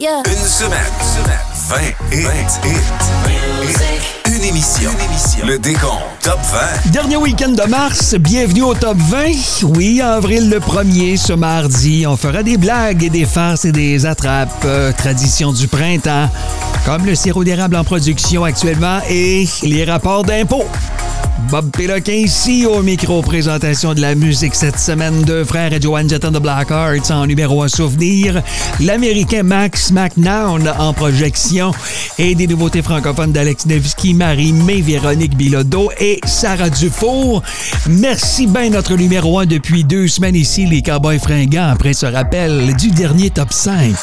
Yeah. Une semaine. 20 hits. Une émission. Le décompte Top 20. Dernier week-end de mars, bienvenue au Top 20. Oui, avril le 1er, ce mardi, on fera des blagues et des farces et des attrapes. Tradition du printemps, comme le sirop d'érable en production actuellement et les rapports d'impôts. Bob Péloquin ici au micro. Présentation de la musique cette semaine de frères et Joanne Jett and the Blackhearts en numéro 1 souvenir. L'Américain Max McNown en projection et des nouveautés francophones d'Alex Nevsky, Marie-Mé, Véronique Bilodeau et Sarah Dufour. Merci bien notre numéro 1 depuis 2 semaines ici, les Cowboys fringants, après ce rappel du dernier Top 5.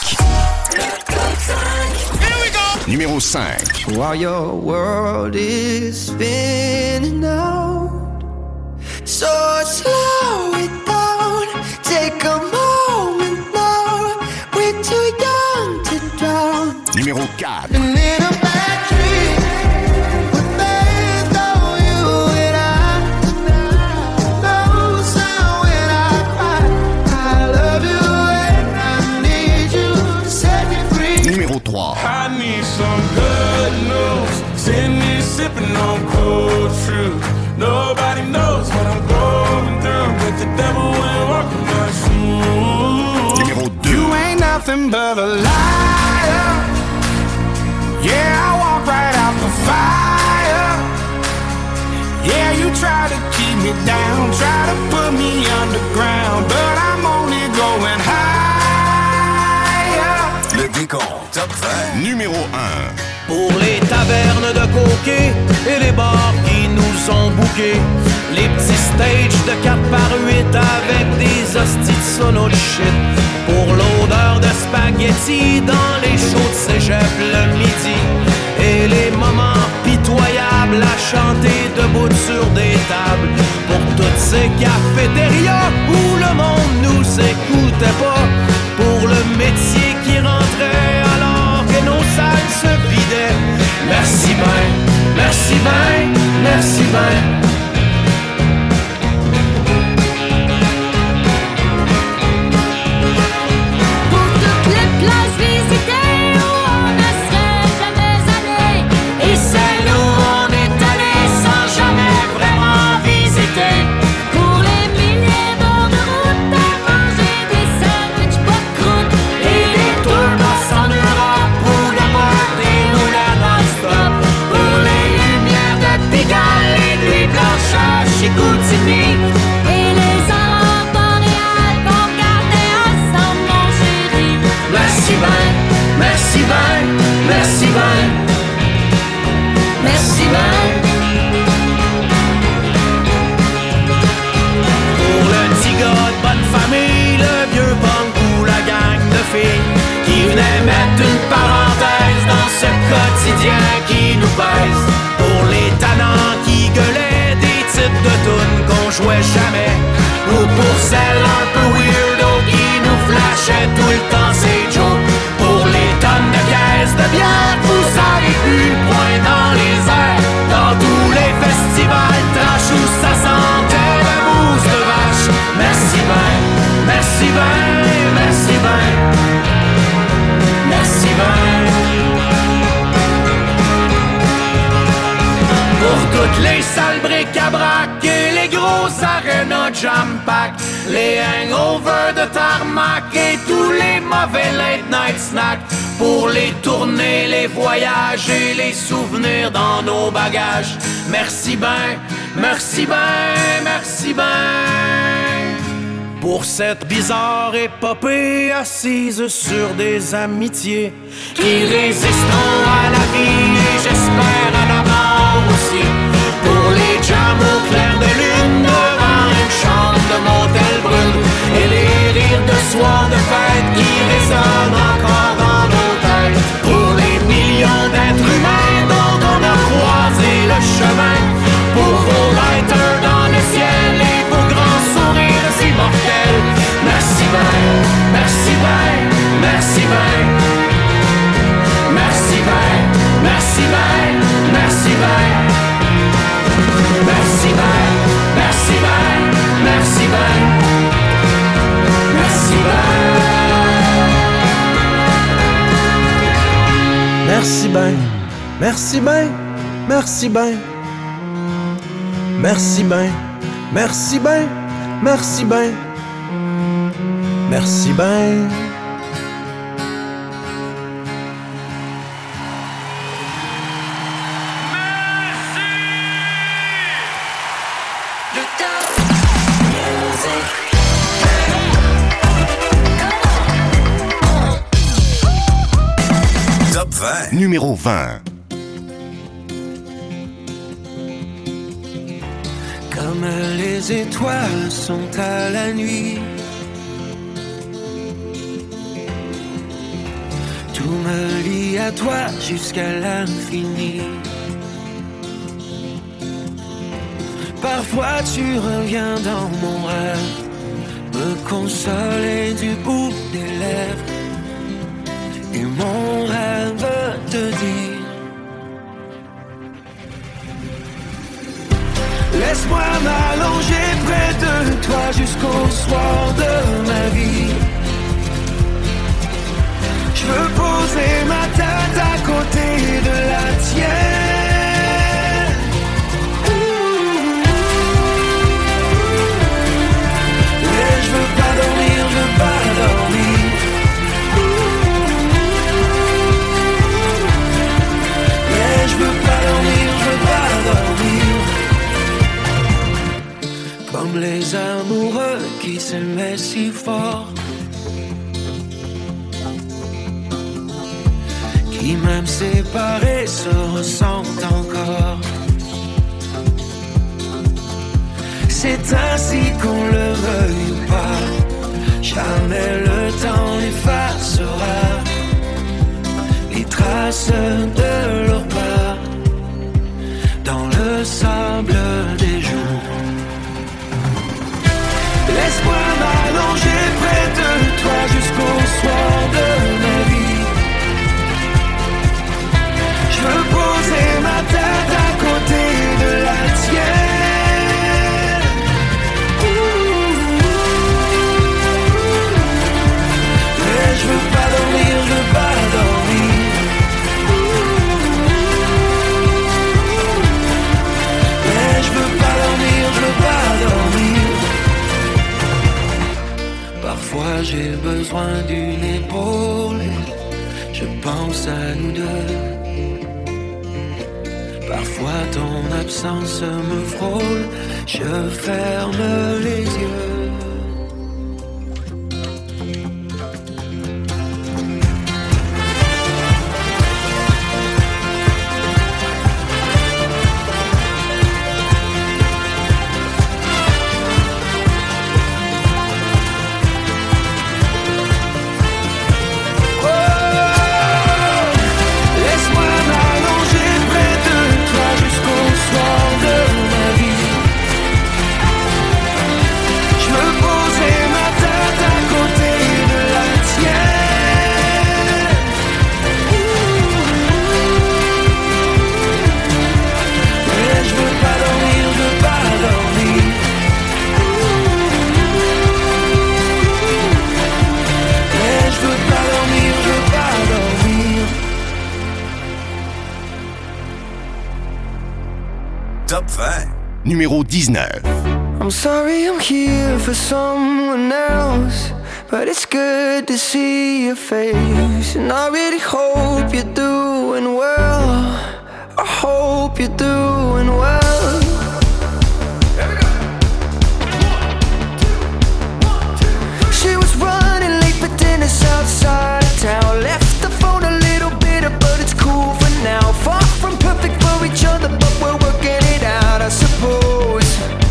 Numéro 5. While your world is spinning out, so slow it down. Take a moment now. We're too young to drown. Numéro 4. And in a bad dream, with faith on you and I know sound when I cry. I love you and I need you to set me free. Numéro 3. I need some good news. Send me sipping on cold truth. Nobody knows what I'm going through, but the devil ain't walking my shoes. Numéro 2. You ain't nothing but a liar. Yeah, I walk right out the fire. Yeah, you try to keep me down, try to put me underground, but I'm only going higher. Le décompte Top 20. Numéro 1. Pour les tavernes de coquets et les bars qui nous ont bouqués, les petits stages de 4x8 avec des hosties de sono de shit. Pour l'odeur de spaghetti dans les shows de cégep le midi, et les moments pitoyables à chanter debout sur des tables. Pour toutes ces cafétérias où le monde nous écoutait pas, pour le métier qui rentrait alors que nos salles se vidaient. Merci ben, merci ben, merci ben. Pour toutes les places visitées où on ne serait jamais allé, et celles où on est allé sans jamais vraiment visiter. Pour les milliers d'heures de route à manger des sandwichs pas de croûte et des tourbus en Europe où le party roulait non-stop. Pour les lumières de Pigalle et nuits blanches à Chicoutimi et les aurores boréales qu'on regardait ensemble, mon chéri. Merci ben, merci ben, merci ben. Merci ben. Pour le petit gars de bonne famille, le vieux punk ou la gang de filles qui venait mettre une parenthèse dans ce quotidien qui nous pèse. Pour les tannants qui gueulaient des titres de tunes qu'on jouait jamais, ou pour celles un peu weirdo qui nous flashaient tout le temps c'est Joe. Pour les tonnes de caisses de bière, vous avez vu le point dans les airs, dans tous les festivals trash où ça sentait la mousse de vache. Merci ben, merci ben, merci ben, merci ben. Pour toutes les salles bric-à-brac et les grosses arénas jam-pack, les hangovers de tarmac et tous les mauvais late-night snacks. Pour les tournées, les voyages et les souvenirs dans nos bagages. Merci ben, merci ben, merci ben. Pour cette bizarre épopée assise sur des amitiés qui résisteront à la vie et j'espère à la mort aussi. Pour les jams au clair de lune devant une chambre de motel brune et les rires de soir de fête qui résonnent encore dans nos têtes. Pour les millions d'êtres humains dont on a croisé le chemin. Pour vos lighters dans le ciel et vos grands sourires immortels. Merci ben, merci ben, merci ben. Merci ben, merci ben, merci ben. Merci ben, merci ben, merci ben. Merci ben. Merci ben, merci ben, merci ben. Merci ben, merci ben, merci ben. Merci ben. Top 20. Numéro 20. Comme les étoiles sont à la nuit, tout me lie à toi jusqu'à l'infini. Parfois tu reviens dans mon rêve, me consoler du bout des lèvres. Et mon rêve te dit: laisse-moi m'allonger près de toi jusqu'au soir de ma vie. Je veux poser ma tête à côté de la tienne. Mais je veux pas dormir, je veux pas dormir. Mais je veux pas dormir, je veux pas dormir. Comme les amoureux qui s'aimaient si fort, qui même séparés se ressentent encore. C'est ainsi qu'on le veuille ou pas, jamais le temps n'effacera les traces de leur pas dans le sable des jours. Laisse-moi m'allonger près de toi jusqu'au soir de ma vie. Je veux poser ma tête à côté de la tienne. Mais je veux pas dormir, je veux pas dormir. Mais je veux pas dormir, je veux pas dormir. Parfois j'ai besoin d'une épaule, je pense à nous deux. Parfois ton absence me frôle, je ferme les yeux. Top 20. Numéro 19. I'm sorry I'm here for someone else, but it's good to see your face. And I really hope you're doing well. I hope you're doing well. She was running late for dinner outside of town. Left the phone a little bitter, but it's cool for now. Far from perfect for each other, but we're working it out, I suppose.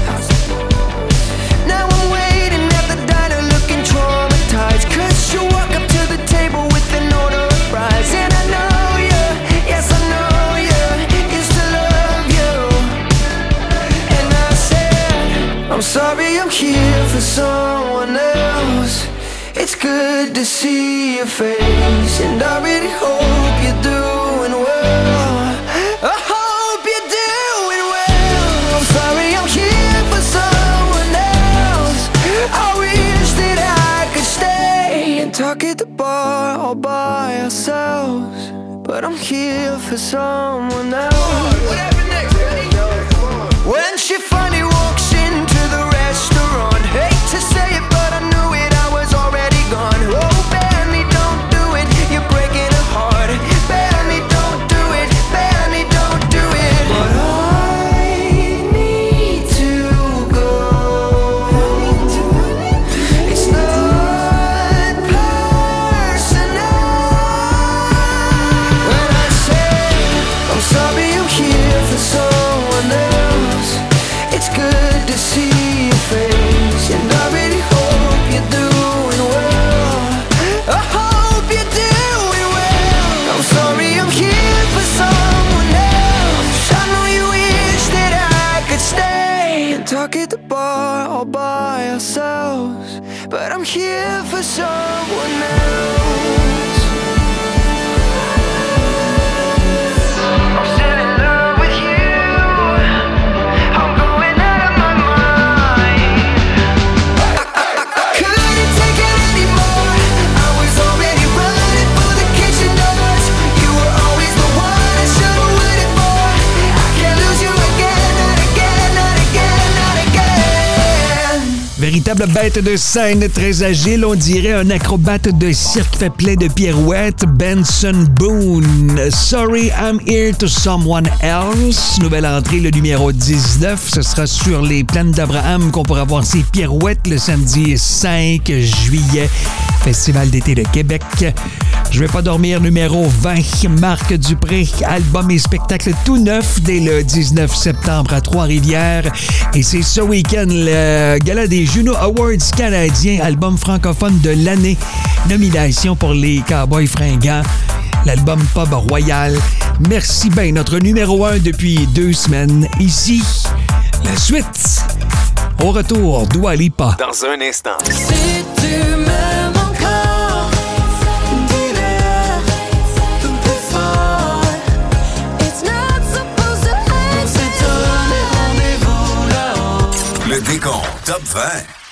Now I'm waiting at the diner looking traumatized, 'cause you walk up to the table with an order of fries. And I know you, yes I know you, used to love you. And I said, I'm sorry I'm here for someone else. It's good to see your face, and I really hope you're doing well. I hope you're doing well. I'm sorry I'm here for someone else. I wish that I could stay and talk at the bar all by ourselves, but I'm here for someone else. When she finally walks into the restaurant, hate to say it, but I knew it, I was already gone. Oh, Benny, don't do it, you're breaking her heart. Benny, don't do it, Benny, don't do it. But I need to go. It's not personal. When I say I'm sorry, I'm here for someone else. It's good to see your face, and I really hope you're doing well. I hope you're doing well. I'm sorry, I'm here for someone else. I know you wish that I could stay and talk at the bar all by ourselves, but I'm here for someone else. I'm still in love with you. I'm going out of my mind. I couldn't take it anymore. I was already running for the kitchen doors. You were always the one I should've waited for. I can't lose you again, not again, not again, not again. Véritable bête de scène, très agile, on dirait un acrobate de cirque fait plein de pirouettes, Benson Boone. Sorry, I'm here to someone else. Nouvelle entrée, le numéro 19. Ce sera sur les plaines d'Abraham qu'on pourra voir ses pirouettes le samedi 5 juillet. Festival d'été de Québec. Je vais pas dormir, numéro 20. Marc Dupré, album et spectacle tout neuf dès le 19 septembre à Trois-Rivières. Et c'est ce week-end le gala des Juno Awards canadiens, album francophone de l'année. Nomination pour les Cowboys fringants. L'album Pub Royal. Merci bien, notre numéro 1 depuis 2 semaines. Ici, la suite. Au retour, Dua Lipa. Dans un instant. Si tu m'aimes encore, dis-le un peu fort. It's not supposed to happen. On s'est donné rendez-vous là-haut. Le décompte Top 20.